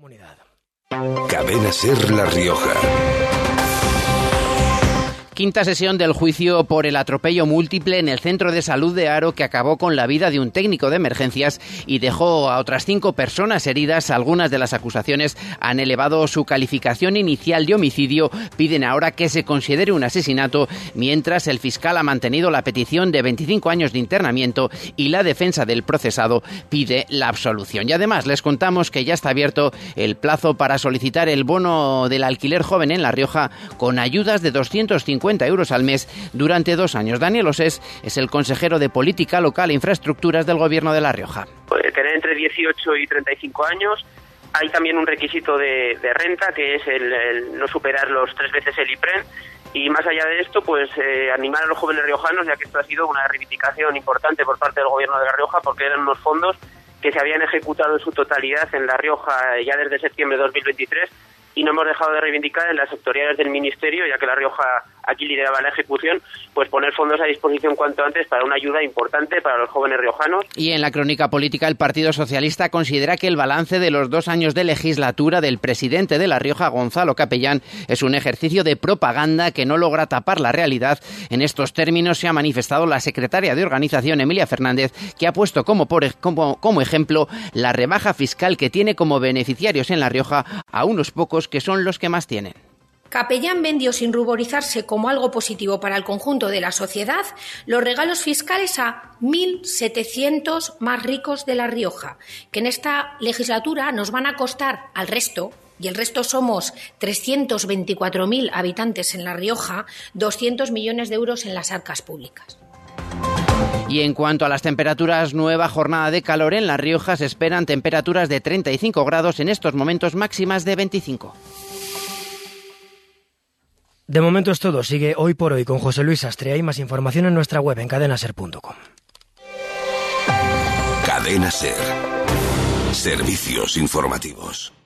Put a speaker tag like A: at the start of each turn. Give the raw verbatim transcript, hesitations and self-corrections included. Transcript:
A: Comunidad.
B: Cadena SER La Rioja.
C: Quinta sesión del juicio por el atropello múltiple en el centro de salud de Haro, que acabó con la vida de un técnico de emergencias y dejó a otras cinco personas heridas. Algunas de las acusaciones han elevado su calificación inicial de homicidio. Piden ahora que se considere un asesinato, mientras el fiscal ha mantenido la petición de veinticinco años de internamiento y la defensa del procesado pide la absolución. Y además les contamos que ya está abierto el plazo para solicitar el bono del alquiler joven en La Rioja, con ayudas de doscientos cincuenta euros al mes durante dos años. Daniel Osés es el consejero de Política Local e Infraestructuras del Gobierno de La Rioja.
D: Puede tener entre dieciocho y treinta y cinco años. Hay también un requisito de, de renta, que es el, el no superar los tres veces el IPREN. Y más allá de esto, pues eh, animar a los jóvenes riojanos, ya que esto ha sido una reivindicación importante por parte del Gobierno de La Rioja, porque eran unos fondos que se habían ejecutado en su totalidad en La Rioja ya desde septiembre de dos mil veintitrés, y no hemos dejado de reivindicar en las sectoriales del Ministerio, ya que La Rioja aquí lideraba la ejecución, pues poner fondos a disposición cuanto antes para una ayuda importante para los jóvenes riojanos.
C: Y en la crónica política, el Partido Socialista considera que el balance de los dos años de legislatura del presidente de La Rioja, Gonzalo Capellán, es un ejercicio de propaganda que no logra tapar la realidad. En estos términos se ha manifestado la secretaria de Organización, Emilia Fernández, que ha puesto como, por, como, como ejemplo la rebaja fiscal que tiene como beneficiarios en La Rioja a unos pocos que son los que más tienen.
E: Capellán vendió, sin ruborizarse, como algo positivo para el conjunto de la sociedad, los regalos fiscales a mil setecientos más ricos de La Rioja, que en esta legislatura nos van a costar al resto, y el resto somos trescientos veinticuatro mil habitantes en La Rioja, doscientos millones de euros en las arcas públicas.
C: Y en cuanto a las temperaturas, nueva jornada de calor en La Rioja. Se esperan temperaturas de treinta y cinco grados, en estos momentos máximas de veinticinco.
A: De momento es todo. Sigue Hoy por Hoy con José Luis Sastre. Hay más información en nuestra web en cadena ser punto com.
B: Cadena SER. Servicios informativos.